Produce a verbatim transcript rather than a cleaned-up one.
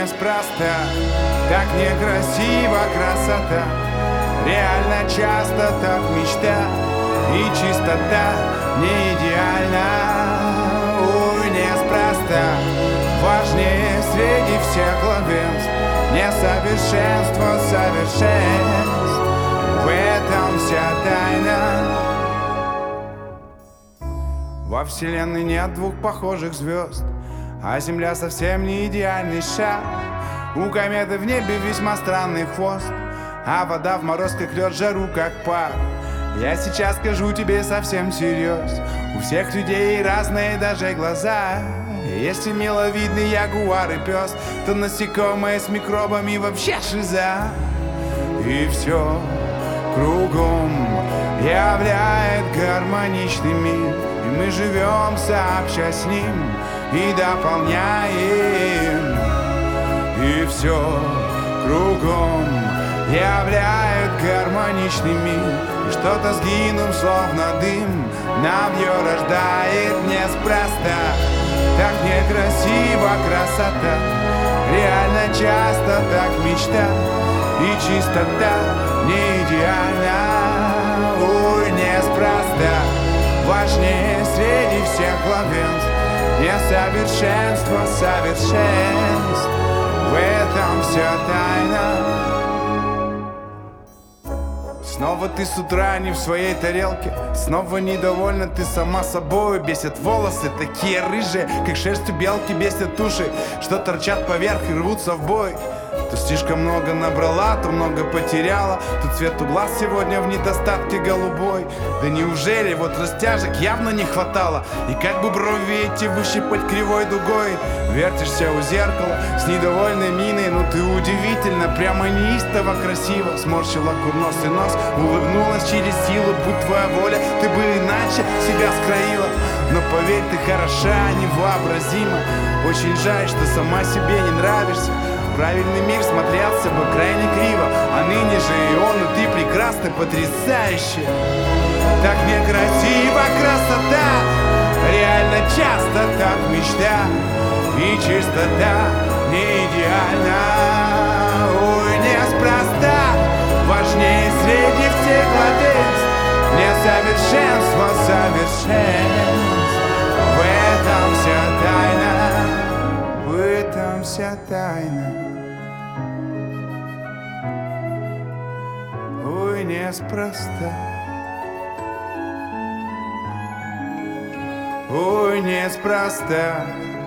неспроста, так некрасива красота. Реально часто так мечта, и чистота не идеальна. Ой, неспроста, важнее среди всех главенств несовершенство совершенств. В этом вся тайна. Во вселенной нет двух похожих звезд, а Земля совсем не идеальный шар. У кометы в небе весьма странный хвост, а вода в мороз как лед, жару как пар. Я сейчас скажу тебе совсем серьезно, у всех людей разные даже глаза. Если миловидный ягуар и пес, то насекомые с микробами вообще шиза. И все кругом являет гармоничный мир, и мы живем сообща с ним и дополняем. И все кругом являет гармоничный мир, и что-то сгинув, словно дым, нам ее рождает неспроста. Так некрасива красота, реально часто так мечта, и чистота не идеальна. Ой, неспроста, важнее среди всех главенств несовершенство совершенств. В этом вся тайна. Снова ты с утра не в своей тарелке, снова недовольна ты сама собой. Бесят волосы такие рыжие, как шерсть у белки, бесят уши, что торчат поверх и рвутся в бой. То слишком много набрала, то много потеряла, то цвет у глаз сегодня в недостатке голубой. Да неужели вот растяжек явно не хватало, и как бы брови эти выщипать кривой дугой. Вертишься у зеркала с недовольной миной, ну ты удивительно, прямо неистово красиво. Сморщила курносый нос, улыбнулась через силу, будь твоя воля, ты бы иначе себя скроила. Но поверь, ты хороша, невообразима, очень жаль, что сама себе не нравишься. Правильный мир смотрелся бы крайне криво, а ныне же и он, и ты прекрасна, потрясающе. Так некрасива красота, реально часто так мечта, и чистота не идеальна. Ой, неспроста, важнее среди всех владельцев несовершенство совершенств. В этом вся тайна, в этом вся тайна. Ой, неспроста, ой, неспроста.